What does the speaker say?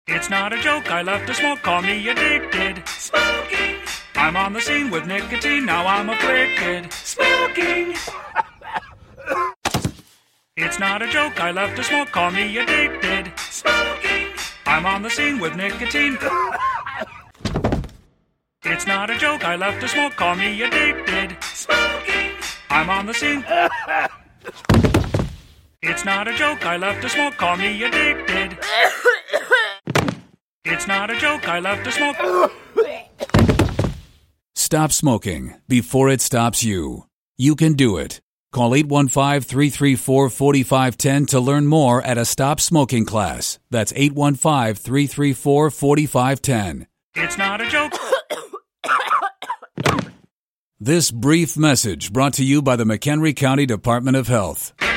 It's not a joke, I love to smoke, call me addicted. Smoking! I'm on the scene with nicotine, now I'm afflicted. Smoking! It's not a joke, I love to smoke, call me addicted. Smoking! I'm on the scene with nicotine. It's not a joke, I love to smoke, call me addicted. Smoking! I'm on the scene. It's not a joke, I love to smoke, call me addicted. It's not a joke, I love to smoke. Stop smoking before it stops you. You can do it. Call 815-334-4510 to learn more at a Stop Smoking class. That's 815-334-4510. It's not a joke. This brief message brought to you by the McHenry County Department of Health.